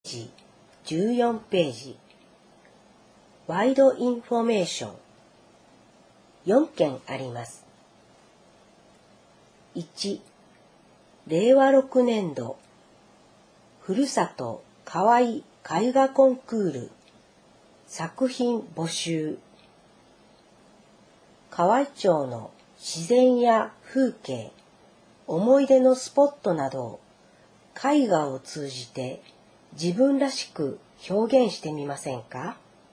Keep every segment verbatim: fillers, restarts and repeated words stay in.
ジじゅうよんページ。ワイドインフォメーションよんけんあります。いち、れいわろくねんどふるさとかわい絵画コンクール作品募集。河合町の自然や風景、思い出のスポットなどを絵画を通じて自分らしく表現してみませんか？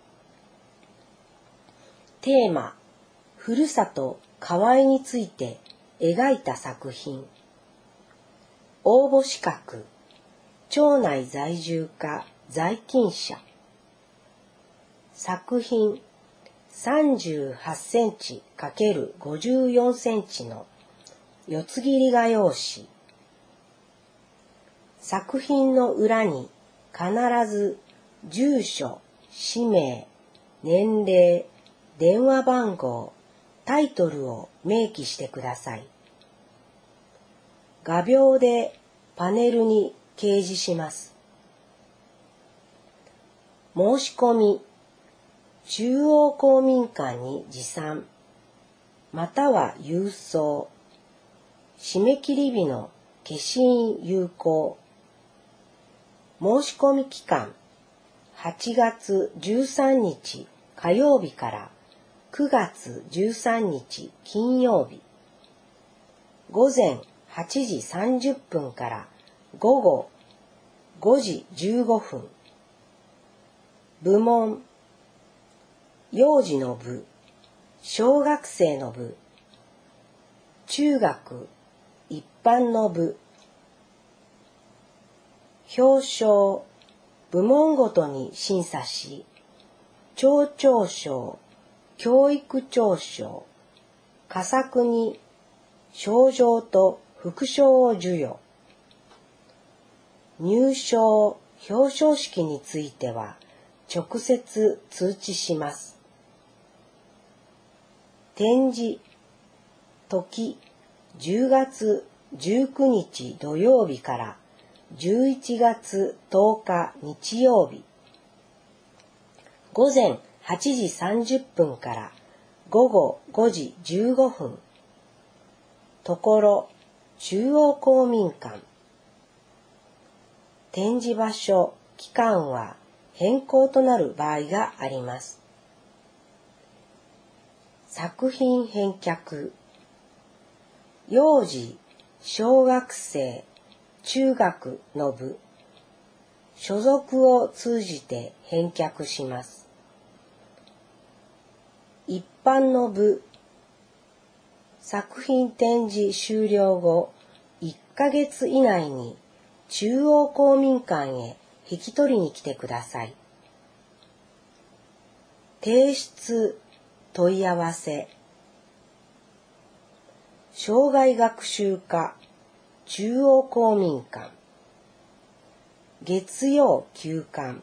テーマ、ふるさと河合について描いた作品。応募資格、町内在住か在勤者。作品、さんじゅうはちセンチ×ごじゅうよんセンチの四つ切り画用紙。作品の裏に必ず住所、氏名、年齢、電話番号、タイトルを明記してください。画鋲でパネルに掲示します。申し込み、中央公民館に持参、または郵送。締め切り日の消印有効。申し込み期間、はちがつじゅうさんにち火曜日からくがつじゅうさんにち金曜日。午前はちじさんじゅっぷんから午後ごじじゅうごふん。部門、幼児の部、小学生の部、中学、一般の部。表彰、部門ごとに審査し、町長賞、教育長賞、佳作に賞状と副賞を授与。入賞、表彰式については直接通知します。展示、時、じゅうがつじゅうくにち土曜日からじゅういちがつとおか日曜日。午前はちじさんじゅっぷんから午後ごじじゅうごふん。ところ、中央公民館。展示場所、期間は変更となる場合があります。作品返却。幼児、小学生、中学の部。所属を通じて返却します。一般の部。作品展示終了後いっかげつ以内に中央公民館へ引き取りに来てください。提出、問い合わせ。生涯学習課、中央公民館。月曜休館。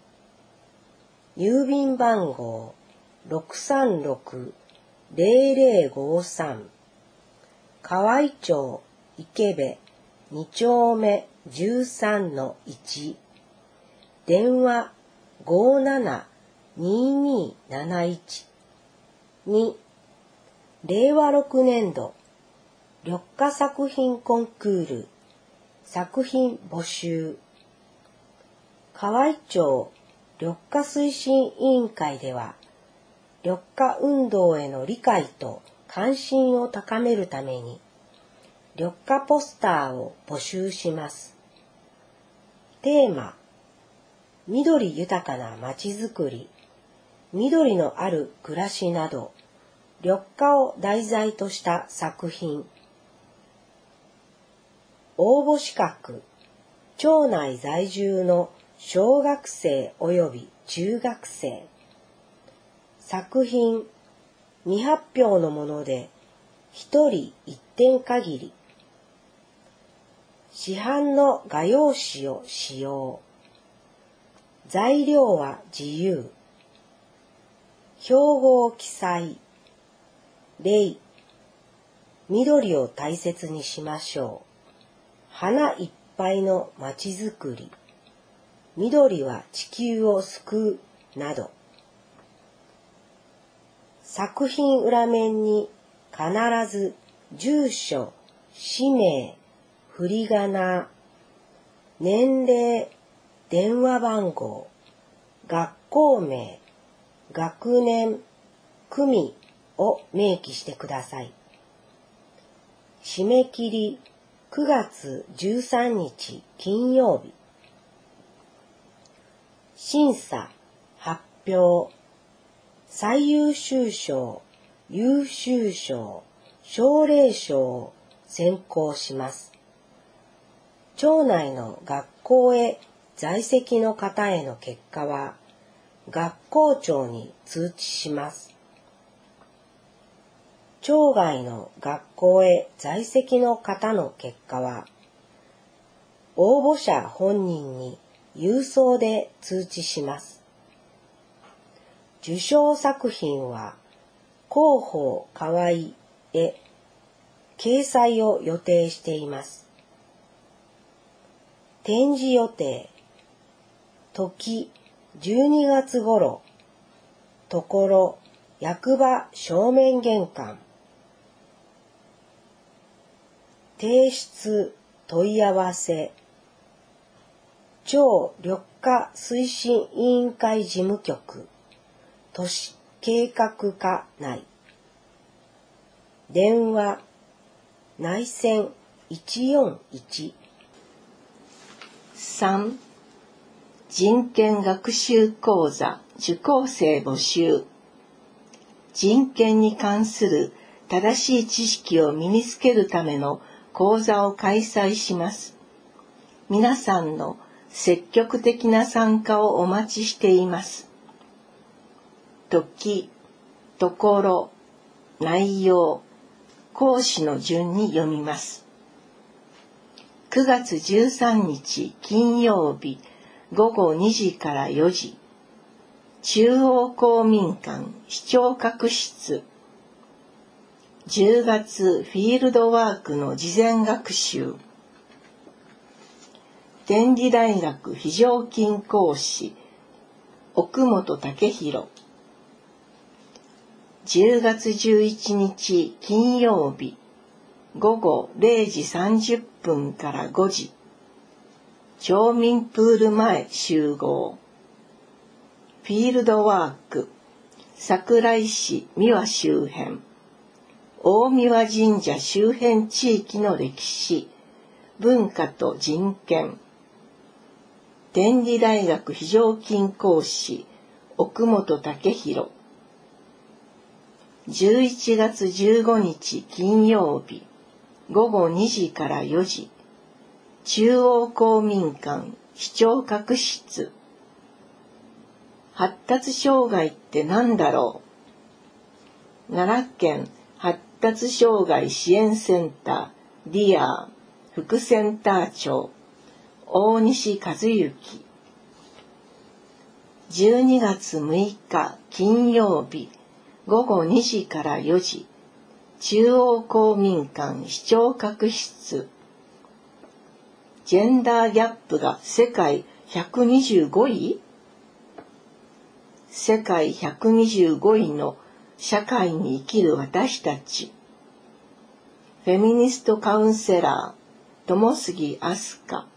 郵便番号 ろくさんろくーぜろぜろごさん。河合町池部にちょうめじゅうさんのいち。電話 ごーななにーにーなないち。に、れいわろくねんど緑化作品コンクール作品募集。河合町緑化推進委員会では、緑化運動への理解と関心を高めるために、緑化ポスターを募集します。テーマ、緑豊かなまちづくり、緑のある暮らしなど、緑化を題材とした作品。応募資格、町内在住の小学生及び中学生。作品、未発表のもので、一人一点限り。市販の画用紙を使用。材料は自由。標語記載。例、緑を大切にしましょう。花いっぱいのまちづくり。 緑は地球を救うなど、作品裏面に必ず住所、氏名、振り仮名、年齢、電話番号、学校名、学年、組を明記してください。締め切りくがつじゅうさんにち金曜日。審査、発表、最優秀賞、優秀賞、奨励賞を選考します。町内の学校へ在籍の方への結果は、学校長に通知します。町外の学校へ在籍の方の結果は、応募者本人に郵送で通知します。受賞作品は、広報河合へ掲載を予定しています。展示予定、時じゅうにがつ頃、ところ役場正面玄関。提出問い合わせ、町緑化推進委員会事務局、都市計画課内。電話、内線いちよんいち。 さん. 人権学習講座受講生募集。人権に関する正しい知識を身につけるための講座を開催します。皆さんの積極的な参加をお待ちしています。時、ところ、内容、講師の順に読みます。くがつじゅうさんにち金曜日ごごにじからよじ、中央公民館視聴覚室。じゅうがつフィールドワークの事前学習。天理大学非常勤講師奥本武弘。じゅうがつじゅういちにち金曜日ごごれいじさんじゅっぷんからごじ、町民プール前集合。フィールドワーク桜井市三輪周辺、大三輪神社周辺地域の歴史、文化と人権。天理大学非常勤講師奥本武弘。じゅういちがつじゅうごにち金曜日ごごにじからよじ、中央公民館視聴覚室。発達障害って何だろう。奈良県発達障害支援センターディアー副センター長大西和幸。じゅうにがつむいか金曜日ごごにじからよじ、中央公民館視聴覚室。ジェンダーギャップが世界ひゃくにじゅうごい？世界ひゃくにじゅうごいの社会に生きる私たち。フェミニストカウンセラー友杉飛鳥。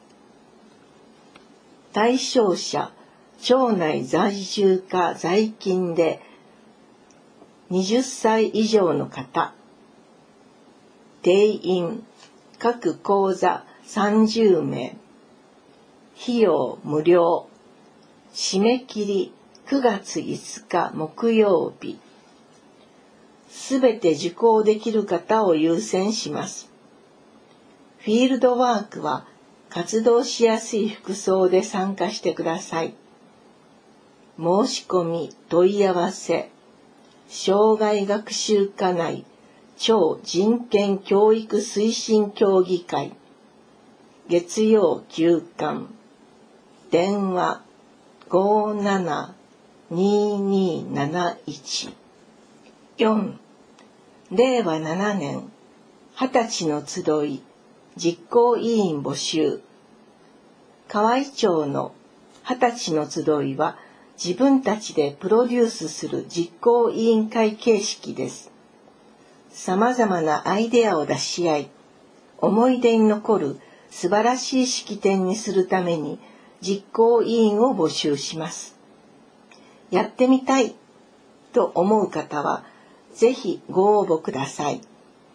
対象者町内在住か在勤ではたち以上の方。定員各講座さんじゅうめい。費用無料。締め切りくがついつか木曜日。すべて受講できる方を優先します。フィールドワークは活動しやすい服装で参加してください。申し込み問い合わせ、障害学習課内町人権教育推進協議会、月曜休館、電話ごーななにーにーなないち。よん. れいわななねんはたちの集い実行委員募集。河合町のはたちの集いは自分たちでプロデュースする実行委員会形式です。さまざまなアイデアを出し合い、思い出に残る素晴らしい式典にするために実行委員を募集します。やってみたいと思う方はぜひご応募ください。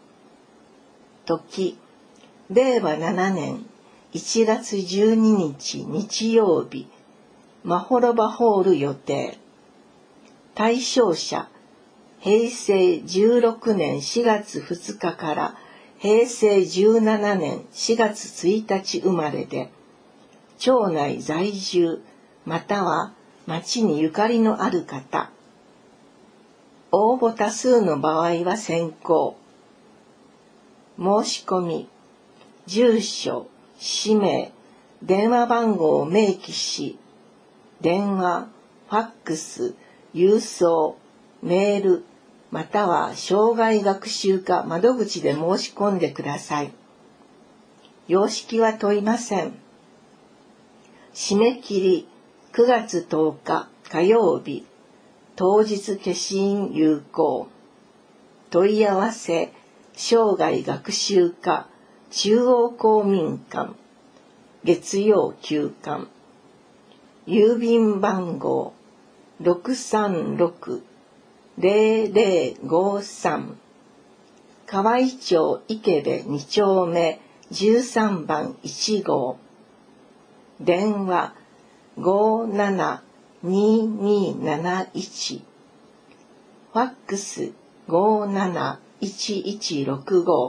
時、れいわななねんいちがつじゅうににち日曜日、まほろばホール予定。対象者、へいせいじゅうろくねんしがつふつかからへいせいじゅうななねんしがつついたち生まれで、町内在住または町にゆかりのある方。応募多数の場合は先行。申し込み、住所、氏名、電話番号を明記し、電話、ファックス、郵送、メール、または障害学習課窓口で申し込んでください。様式は問いません。締め切りくがつとおか火曜日、当日消印有効。問い合わせ、生涯学習課中央公民館月曜休館。郵便番号 ろくさんろく ぜろぜろごさん 河合町池部にちょうめじゅうさんばんいちごう。電話ごーななにーにーなないち。ファックスごーなないちいちろくご。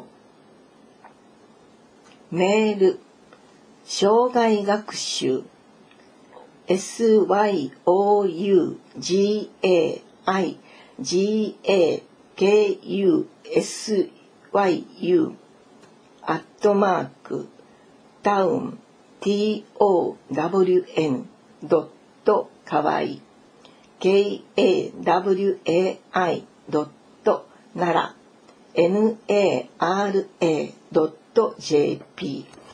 メール生涯学習 エスワイオーユージーエーアイジーエーケーユーエスワイユー アットマークタウン ティーオーダブリューエヌ ドットかわい ケーエーダブリューエーアイ ドットなら エヌエーアールエー ドットジェーピー。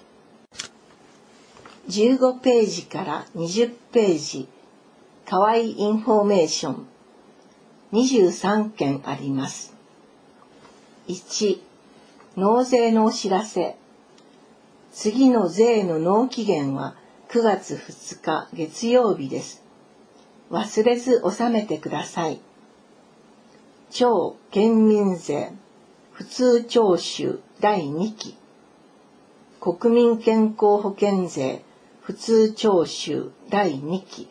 じゅうごページからにじゅっページ、かわいインフォメーションにじゅうさんけんあります。いち、納税のお知らせ。次の税の納期限はくがつふつか月曜日です。忘れず納めてください。町県民税普通徴収だいにき。国民健康保険税普通徴収だいにき。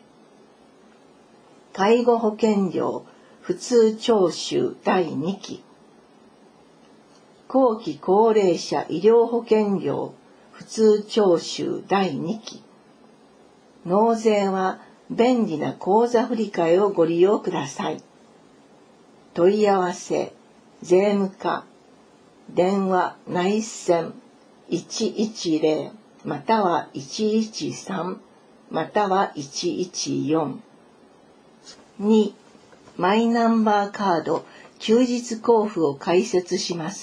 介護保険料普通徴収だいにき。後期高齢者医療保険料普通徴収だいにき。納税は便利な口座振替をご利用ください。問い合わせ、税務課、電話内線いちいちぜろまたはいちいちさんまたはいちいちよん。に、マイナンバーカード休日交付を開設します。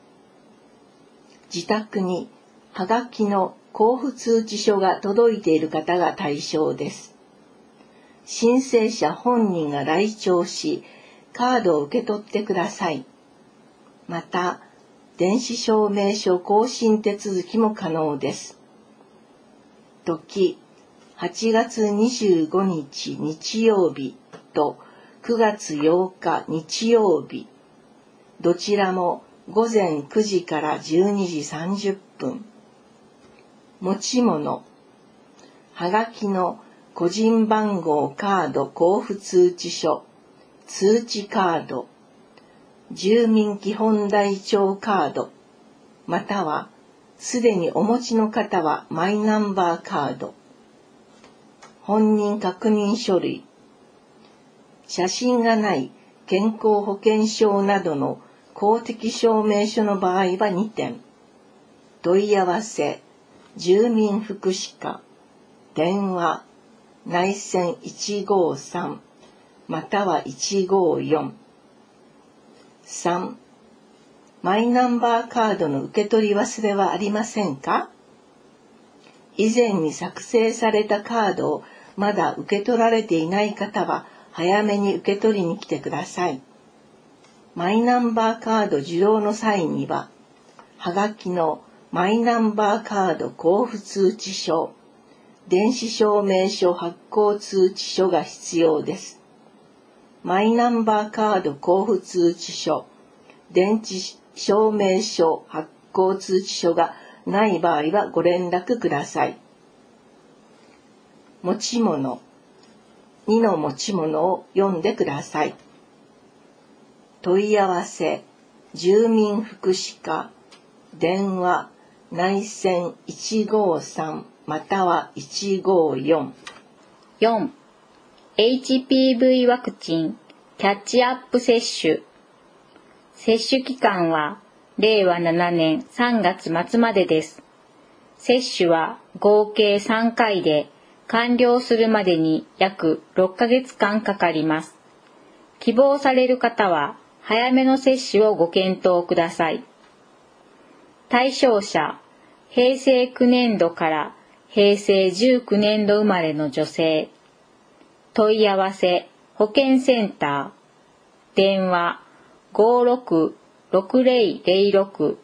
自宅にはがきの交付通知書が届いている方が対象です。申請者本人が来庁し、カードを受け取ってください。また、電子証明書更新手続きも可能です。時、はちがつにじゅうごにち日曜日とくがつようか日曜日、どちらもごぜんくじからじゅうにじさんじゅっぷん。持ち物、はがきの個人番号カード交付通知書、通知カード、住民基本台帳カード、またはすでにお持ちの方はマイナンバーカード、本人確認書類、写真がない健康保険証などの公的証明書の場合はにてん。問い合わせ、住民福祉課、電話、内線いちごさんまたはいちごよん。さん、マイナンバーカードの受け取り忘れはありませんか？以前に作成されたカードをまだ受け取られていない方は早めに受け取りに来てください。マイナンバーカード受領の際には、はがきのマイナンバーカード交付通知書、電子証明書発行通知書が必要です。マイナンバーカード交付通知書、電子証明書発行通知書がない場合はご連絡ください。持ち物、にの持ち物を読んでください。問い合わせ、住民福祉課、電話、内線いちごさんまたはいちごよん。 よん. エイチピーブイ ワクチンキャッチアップ接種。接種期間はれいわななねんさんがつまつまでです。接種は合計さんかいで完了するまでに約ろっかげつかんかかります。希望される方は早めの接種をご検討ください。対象者、へいせいきゅうねんどからへいせいじゅうきゅうねんど生まれの女性。問い合わせ、保健センター。電話、ごろくろくぜろぜろろく。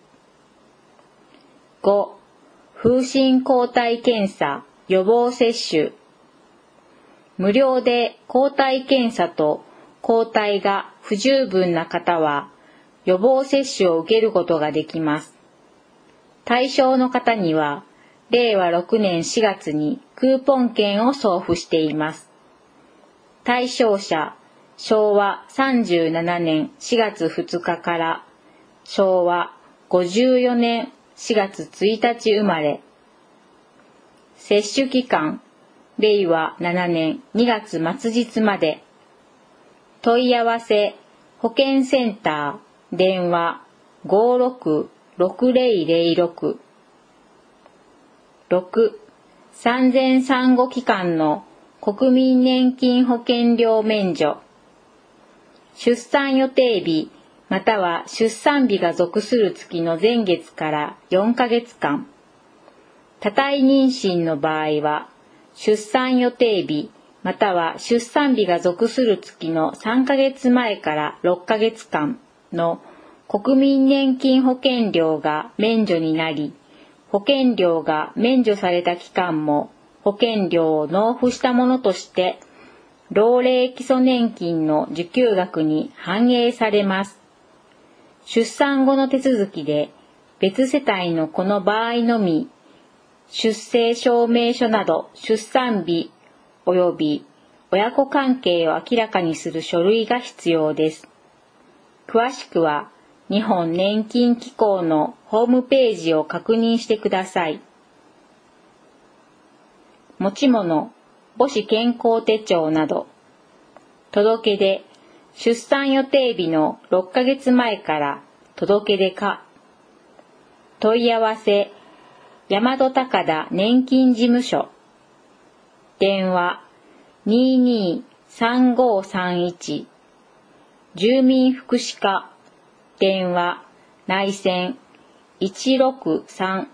ご. 風疹抗体検査予防接種。無料で抗体検査と抗体が不十分な方は予防接種を受けることができます。対象の方にはれいわろくねんしがつにクーポン券を送付しています。対象者、しょうわさんじゅうななねんしがつふつかからしょうわごじゅうよねんしがつついたち生まれ。接種期間、れいわななねんにがつまつじつまで。問い合わせ、保健センター、電話ごろくろくぜろぜろろく。ろく. 産前産後期間の国民年金保険料免除。出産予定日または出産日が属する月の前月からよんかげつかん。多胎妊娠の場合は出産予定日または出産日が属する月のさんかげつまえからろっかげつかんの国民年金保険料が免除になり、保険料が免除された期間も保険料を納付したものとして老齢基礎年金の受給額に反映されます。出産後の手続きで別世帯のこの場合のみ出生証明書など出産日及び親子関係を明らかにする書類が必要です。詳しくは日本年金機構のホームページを確認してください。持ち物、母子健康手帳など。届け出、出産予定日のろっかげつまえから届け出か。問い合わせ、大和高田年金事務所。電話、にーにーさんごーさんいち。住民福祉課。電話、内線いちろくさん。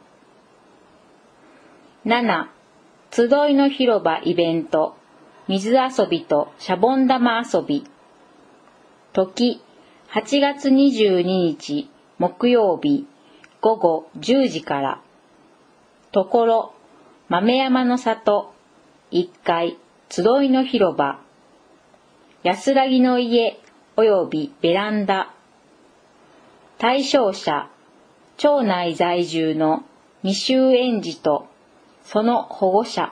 なな. 集いの広場イベント、水遊びとシャボン玉遊び。時、はちがつにじゅうににち木曜日ごごじゅうじから。ところ、豆山の里いっかい集いの広場。安らぎの家およびベランダ。対象者、町内在住の未就園児とその保護者。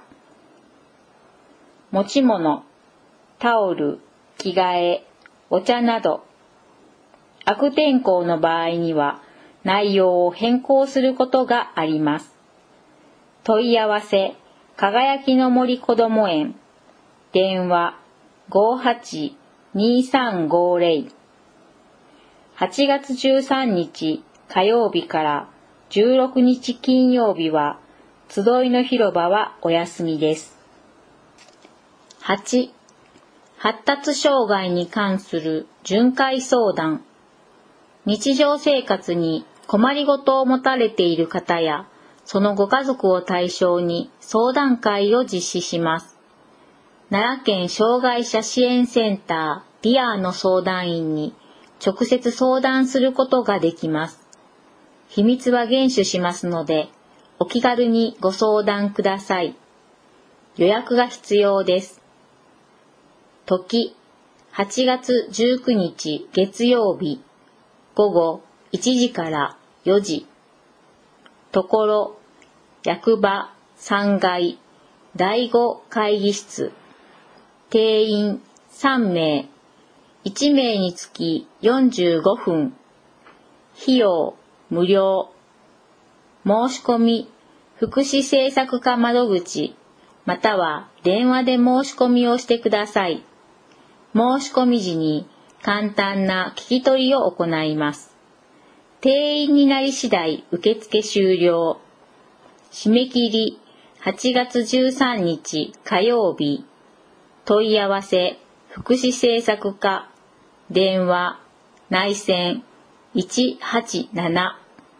持ち物、タオル、着替え、お茶など。悪天候の場合には内容を変更することがあります。問い合わせ、輝きの森こども園。電話、ごーはちにーさんごーぜろ。はちがつじゅうさんにち火曜日からじゅうろくにち金曜日は集いの広場はお休みです。はち. 発達障害に関する巡回相談。日常生活に困りごとを持たれている方やそのご家族を対象に相談会を実施します。 奈良県障害者支援センターディアーの相談員に直接相談することができます。秘密は厳守しますので、お気軽にご相談ください。予約が必要です。時、はちがつじゅうくにち月曜日、午後いちじからよじ。ところ、役場さんがいだいご会議室。定員さんめい。いちめいにつきよんじゅうごふん。費用無料。申し込み、福祉政策課窓口、または電話で申し込みをしてください。申し込み時に簡単な聞き取りを行います。定員になり次第受付終了。締め切りはちがつじゅうさんにち火曜日。問い合わせ福祉政策課。電話内線いちはちなな。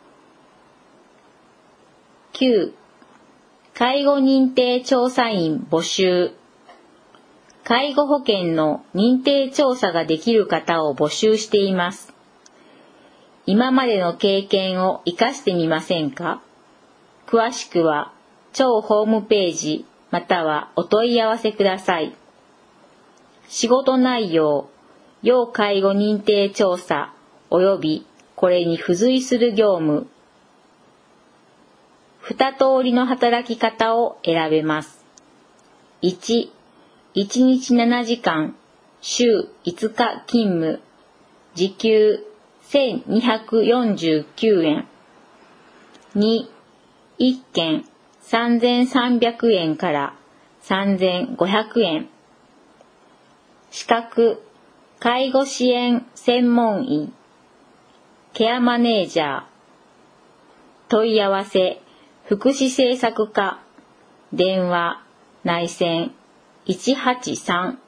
きゅう. 介護認定調査員募集。介護保険の認定調査ができる方を募集しています。今までの経験を生かしてみませんか？詳しくは庁ホームページまたはお問い合わせください。仕事内容、要介護認定調査及びこれに付随する業務。二通りの働き方を選べます。いち、いちにちななじかん、週いつか勤務、時給せんにひゃくよんじゅうきゅうえん。に、いっけんさんぜんさんびゃくえんからさんぜんごひゃくえん。資格、介護支援専門員、ケアマネージャー。問い合わせ、福祉政策課。電話、内線いちはちさん。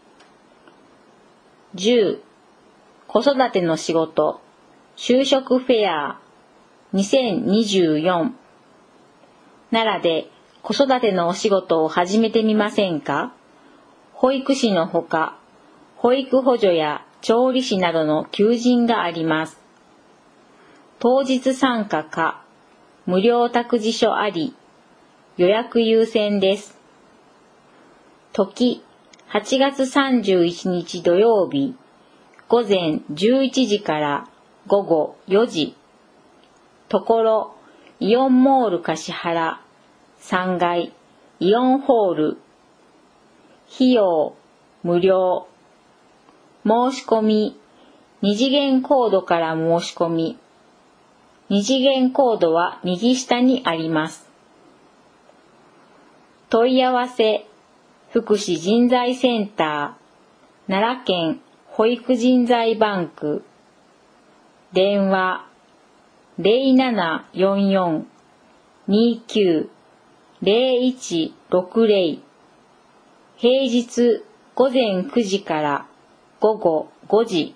じゅう. 子育ての仕事、就職フェアにせんにじゅうよん。奈良で子育てのお仕事を始めてみませんか？保育士のほか、保育補助や調理師などの求人があります。当日参加か、無料託児所あり、予約優先です。時、はちがつさんじゅういちにち土曜日、午前じゅういちじから午後よじ。ところ、イオンモール橿原さんがいイオンホール。費用無料。申し込み、二次元コードから申し込み。二次元コードは右下にあります。問い合わせ、福祉人材センター、奈良県保育人材バンク。電話、ゼロななよんよん にきゅう ゼロいちろくゼロ。平日午前くじから午後ごじ。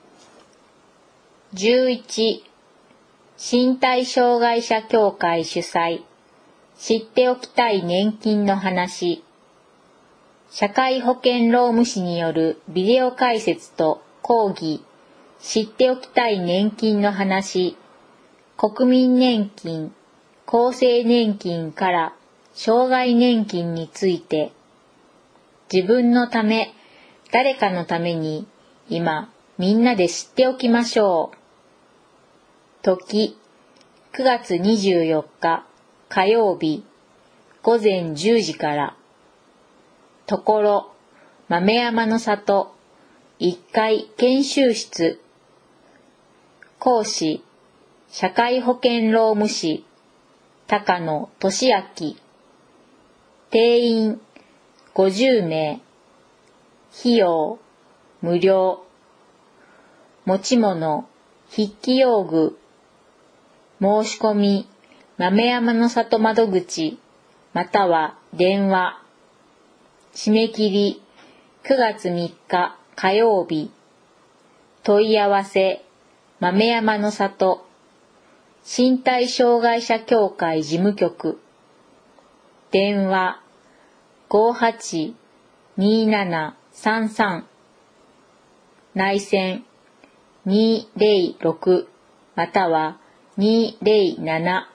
じゅういち. 身体障害者協会主催、知っておきたい年金の話。社会保険労務士によるビデオ解説と講義、知っておきたい年金の話。国民年金、厚生年金から障害年金について。自分のため、誰かのために、今、みんなで知っておきましょう。時、くがつにじゅうよっか火曜日、午前じゅうじから。ところ、豆山の里、いっかい研修室。講師、社会保険労務士、高野俊明。定員、ごじゅうめい。費用、無料。持ち物、筆記用具。申し込み、豆山の里窓口、または電話。締め切り、くがつみっか火曜日。問い合わせ、豆山の里、身体障害者協会事務局。電話、ごーはちにーななさんさん、内線にーぜろろくまたはにーぜろなな。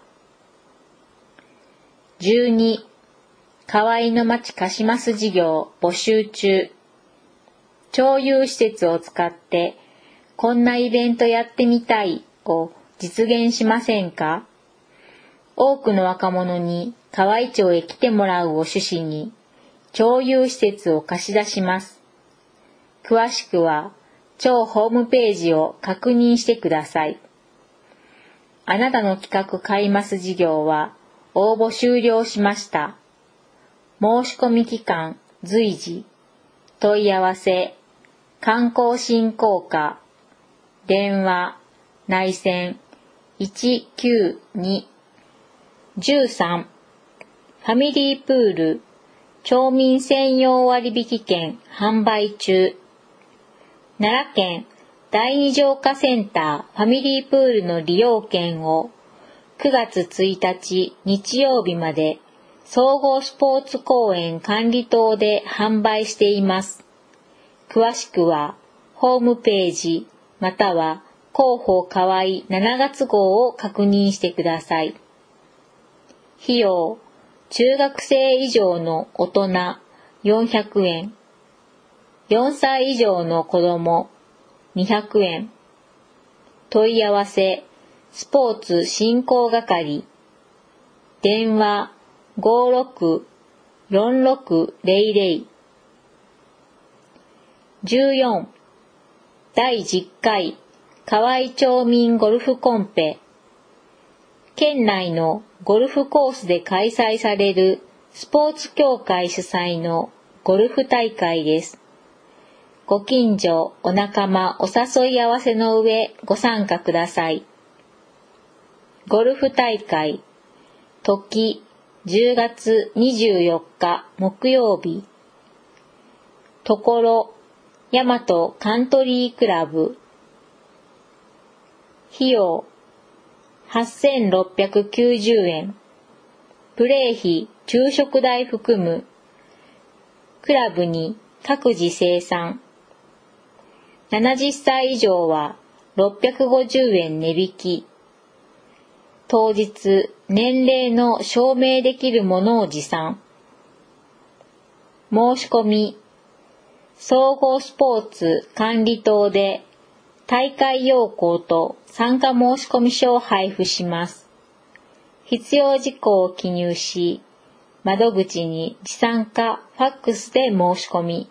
じゅうに、河合の町貸します事業募集中。町有施設を使ってこんなイベントやってみたいを実現しませんか？多くの若者に河合町へ来てもらうを趣旨に町有施設を貸し出します。詳しくは町ホームページを確認してください。あなたの企画買います事業は応募終了しました。申し込み期間随時。問い合わせ観光振興課電話内線いちきゅうに。じゅうさん、ファミリープール町民専用割引券販売中。奈良県第二浄化センターファミリープールの利用券をくがつついたち日曜日まで総合スポーツ公園管理棟で販売しています。詳しくはホームページまたは広報河合しちがつ号を確認してください。費用、中学生以上の大人よんひゃくえん、よんさい以上の子どもにひゃくえん。問い合わせ、スポーツ振興係、電話ごーろくよんろくぜろぜろ。じゅうよん、だいじゅっかい河合町民ゴルフコンペ。県内のゴルフコースで開催されるスポーツ協会主催のゴルフ大会です。ご近所、お仲間、お誘い合わせの上ご参加ください。ゴルフ大会、時、じゅうがつにじゅうよっか木曜日。ところ、大和カントリークラブ。費用、はっせんろっぴゃくきゅうじゅうえん。プレー費、昼食代含む。クラブに各自生産。ななじゅっさい以上はろっぴゃくごじゅうえん値引き。当日、年齢の証明できるものを持参。申し込み、総合スポーツ管理棟で大会要項と参加申込書を配布します。必要事項を記入し、窓口に持参かファックスで申し込み。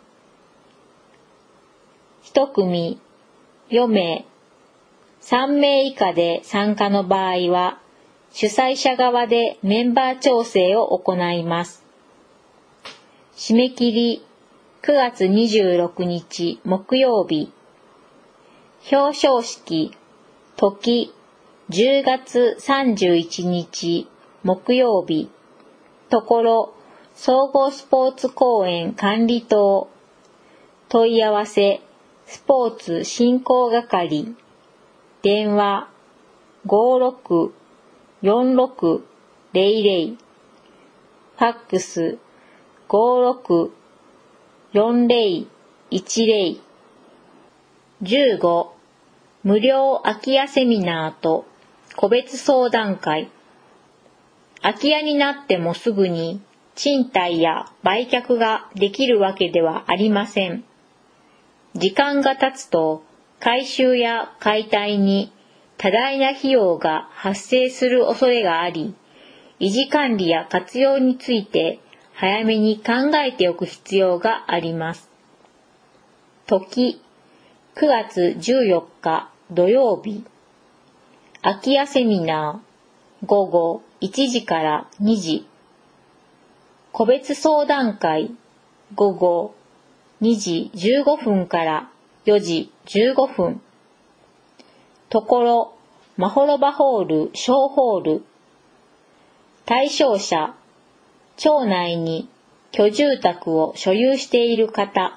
一組よめい、さんめい以下で参加の場合は、主催者側でメンバー調整を行います。締め切りくがつにじゅうろくにち木曜日。表彰式、時じゅうがつさんじゅういちにち木曜日。ところ、総合スポーツ公園管理棟。問い合わせ、スポーツ振興係。電話ごーろくよんろくぜろぜろ。ファックスごーろくよんぜろいちぜろ。じゅうご、無料空き家セミナーと個別相談会。空き家になってもすぐに賃貸や売却ができるわけではありません。時間が経つと改修や解体に多大な費用が発生する恐れがあり、維持管理や活用について早めに考えておく必要があります。時、くがつじゅうよっか土曜日。空き家セミナー、午後いちじからにじ。個別相談会、午後にじじゅうごふんからよじじゅうごふん。ところ、まほろばホール小ホール。対象者、町内に居住宅を所有している方。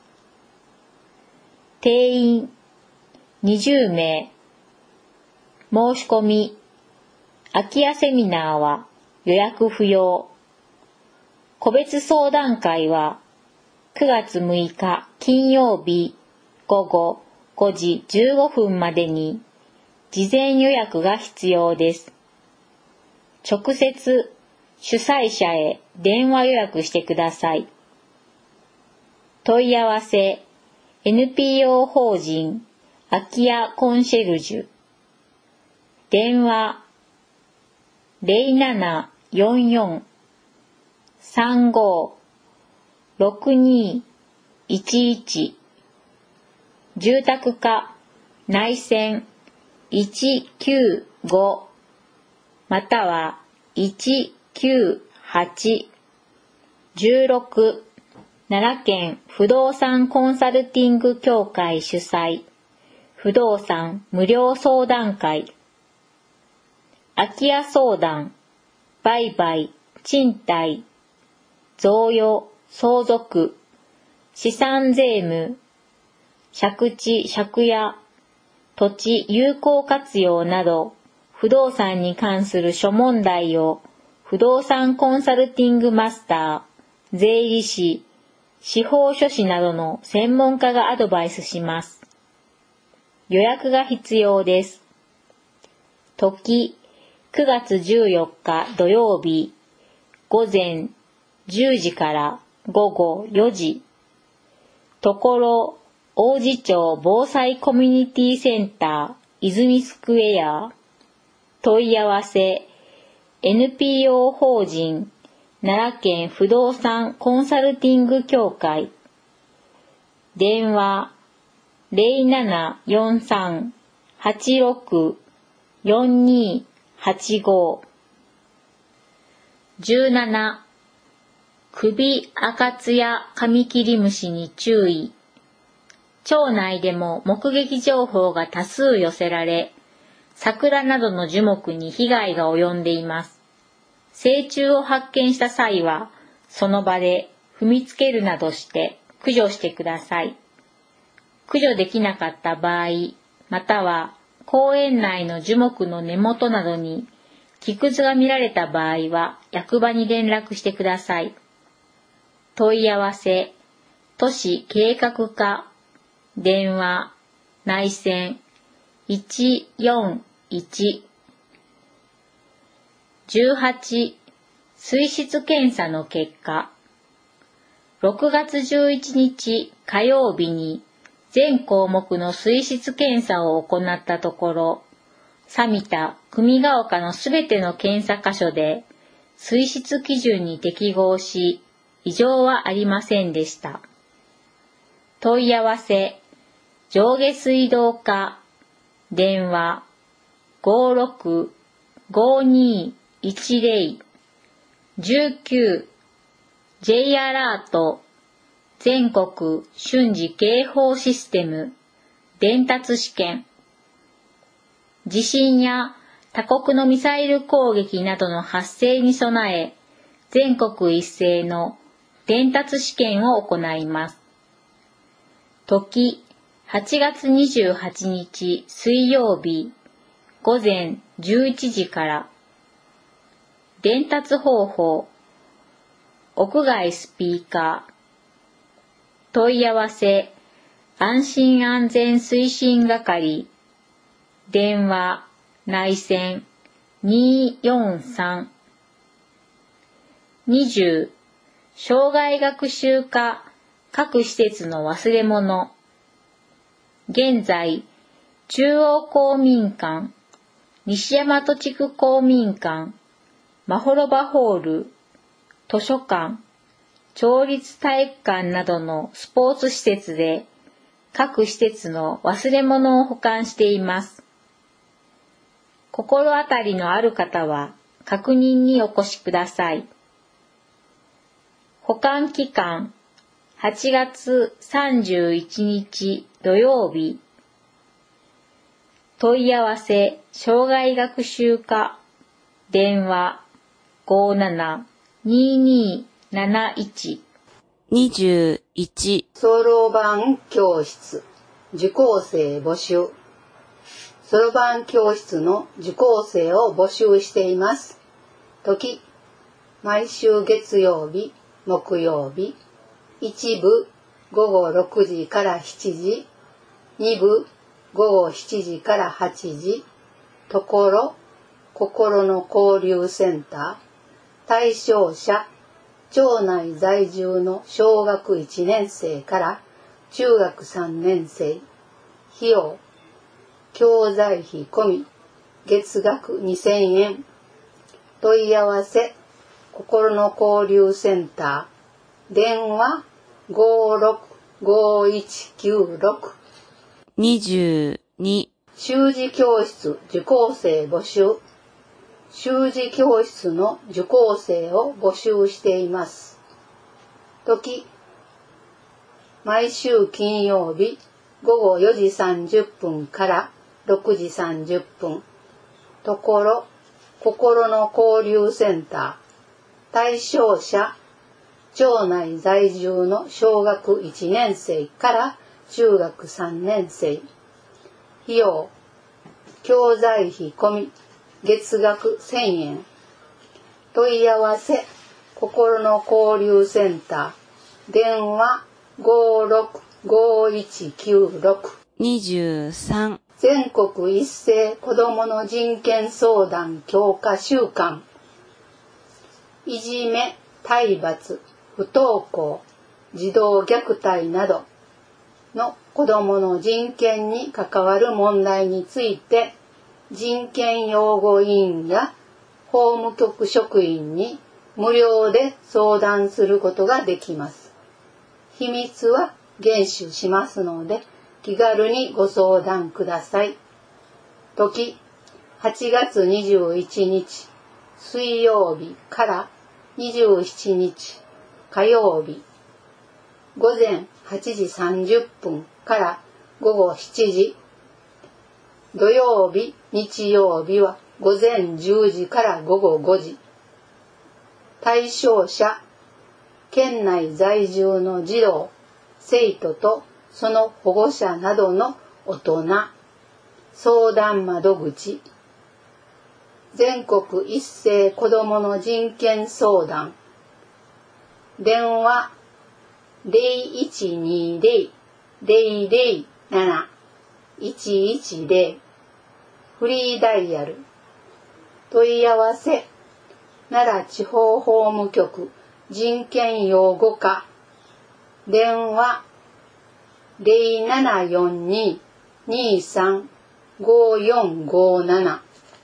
定員にじゅうめい。申し込み、空き家セミナーは予約不要。個別相談会はくがつむいか金曜日ごごごじじゅうごふんまでに事前予約が必要です。直接主催者へ電話予約してください。問い合わせ エヌピーオー 法人空き家コンシェルジュ電話 ゼロななよんよん さんご ろくにいちいち住宅課内線いちきゅうごまたはいちきゅうはち じゅうろく奈良県不動産コンサルティング協会主催不動産無料相談会空き家相談、売買、賃貸、贈与、相続、資産税務、借地、借家、土地有効活用など不動産に関する諸問題を不動産コンサルティングマスター、税理士、司法書士などの専門家がアドバイスします。予約が必要です。時、くがつじゅうよっか土曜日、午前じゅうじから午後よじ。ところ、王子町防災コミュニティセンター、泉スクエア。問い合わせ、エヌピーオー 法人、奈良県不動産コンサルティング協会。電話、ゼロななよんさん はちろく よんにはちご。じゅうなな、首、赤ツヤ、カミキリムシに注意。町内でも目撃情報が多数寄せられ、桜などの樹木に被害が及んでいます。成虫を発見した際は、その場で踏みつけるなどして駆除してください。駆除できなかった場合、または公園内の樹木の根元などに木くずが見られた場合は役場に連絡してください。問い合わせ、都市計画課、電話、内線いちよんいち。じゅうはち、水質検査の結果、ろくがつじゅういちにち火曜日に全項目の水質検査を行ったところ、鮫田、久美ヶ丘のすべての検査箇所で水質基準に適合し、異常はありませんでした。問い合わせ、上下水道課、電話ごろく ごにいちゼロ じゅうきゅう J アラート全国瞬時警報システム伝達試験地震や他国のミサイル攻撃などの発生に備え全国一斉の伝達試験を行います。時はちがつにじゅうはちにち水曜日午前じゅういちじから伝達方法屋外スピーカー問い合わせ安心安全推進係電話内線によんさん。にじゅう障害学習課各施設の忘れ物現在中央公民館西大和地区公民館まほろばホール図書館町立体育館などのスポーツ施設で各施設の忘れ物を保管しています。心当たりのある方は確認にお越しください。保管期間はちがつさんじゅういちにち土曜日問い合わせ障害学習課電話ごなな にになないち。 にじゅういちそろばん教室受講生募集そろばん教室の受講生を募集しています。時毎週月曜日木曜日一部午後ろくじからしちじ、二部午後しちじからはちじ、ところ心の交流センター、対象者、町内在住の小学いちねん生から中学さんねん生、費用、教材費込み、月額にせんえん、問い合わせ、心の交流センター、電話ごーろくごーいちきゅうろく、 にじゅうに、 習字教室受講生募集。習字教室の受講生を募集しています。時、毎週金曜日午後よじさんじゅっぷんからろくじさんじゅっぷん。ところ、心の交流センター。対象者、町内在住の小学いちねん生から中学さんねん生。費用、教材費込み、月額せんえん。問い合わせ、心の交流センター。電話ごーろくごーいちきゅうろく。 にじゅうさん、 全国一斉子どもの人権相談強化週間。いじめ、体罰、不登校、児童虐待などの子どもの人権に関わる問題について、人権擁護委員や法務局職員に無料で相談することができます。秘密は厳守しますので、気軽にご相談ください。時、はちがつにじゅういちにち水曜日からにじゅうしちにち火曜日、午前はちじさんじゅっぷんからごごしちじ、土曜日、日曜日は午前じゅうじからごごごじ。対象者、県内在住の児童、生徒とその保護者などの大人、相談窓口、全国一斉子どもの人権相談、電話ゼロいちにゼロ ゼロゼロなないちいちゼロ、フリーダイヤル。問い合わせ、奈良地方法務局人権擁護課。電話ゼロななよんに にさん ごよんごなな。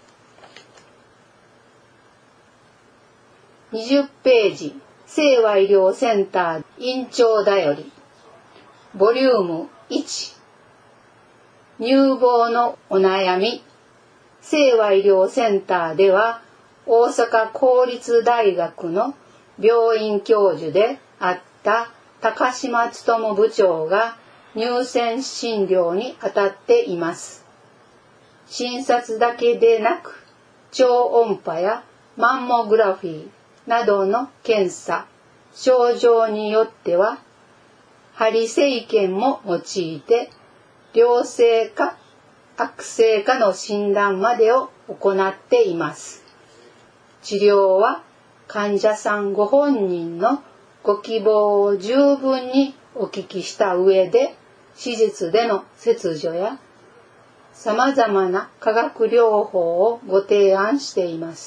にじゅっページ、清和医療センター院長だより。ボリュームいち。乳房のお悩み。清和医療センターでは、大阪公立大学の病院教授であった高島勉部長が乳腺診療に当たっています。診察だけでなく、超音波やマンモグラフィーなどの検査、症状によっては、針生検も用いて、良性か悪性かの診断までを行っています。治療は患者さんご本人のご希望を十分にお聞きした上で、手術での切除や様々な化学療法をご提案しています。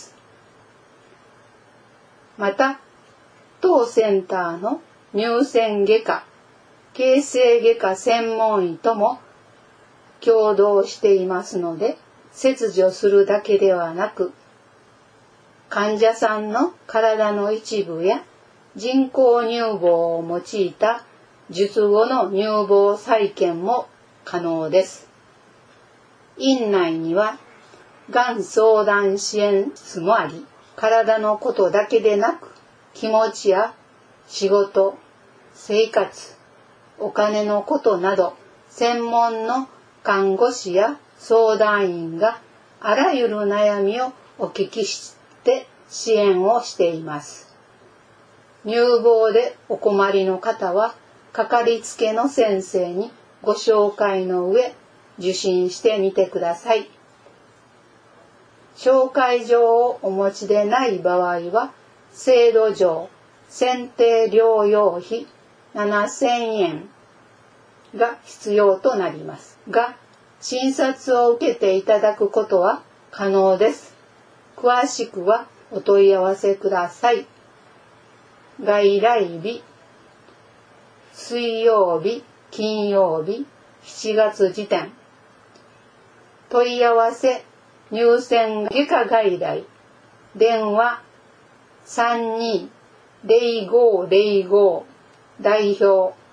また、当センターの乳腺外科、形成外科専門医とも共同していますので、切除するだけではなく、患者さんの体の一部や人工乳房を用いた術後の乳房再建も可能です。院内にはがん相談支援室もあり、体のことだけでなく、気持ちや仕事、生活、お金のことなど、専門の看護師や相談員があらゆる悩みをお聞きして支援をしています。乳房でお困りの方は、かかりつけの先生にご紹介の上、受診してみてください。紹介状をお持ちでない場合は、制度上、選定療養費ななせんえんが必要となりますが、診察を受けていただくことは可能です。詳しくはお問い合わせください。外来日、水曜日、金曜日、しちがつ時点。問い合わせ、入選外科外来、電話さんにーぜろごぜろご代表